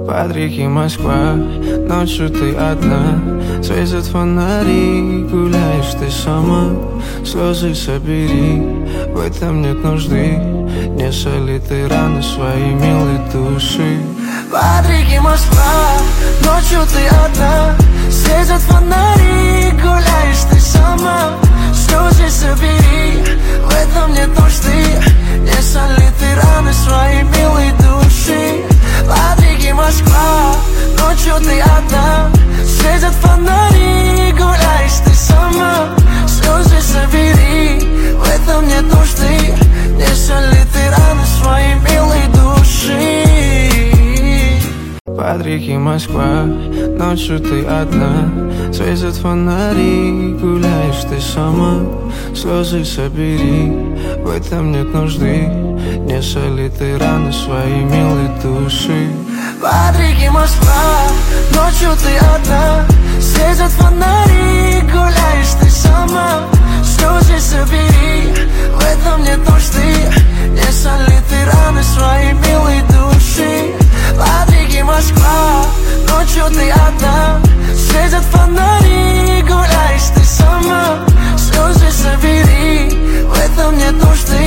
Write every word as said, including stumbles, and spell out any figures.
Под реки Москва, ночью ты одна. Светят фонари, гуляешь ты сама. Слезы собери, в этом нет нужды. Не соли ты раны своей милой души. Под реки Москва, ночью ты одна. Светят фонари, гуляешь ты сама. Слезы собери, в этом нет нужды. Не соли ты раны своей милой души. Под реки Москва, ночью ты одна. Светят фонари, гуляешь ты сама. Слезы собери, в этом нет нужды. Не соли ты раны своей милой души. Под реки Москва, ночью ты одна. Светят фонари, гуляешь ты сама. Слезы собери, в этом нет нужды. Не соли ты раны своей милой души. Под реки Москва, ночью ты одна. Светят фонари, гуляешь ты сама. Слезы собери, в этом нет нужды. Не соли ты раны своей милой души. Под реки Москва, ночью ты одна. Светят фонари, гуляешь ты сама. Слезы собери, в этом нет нужды.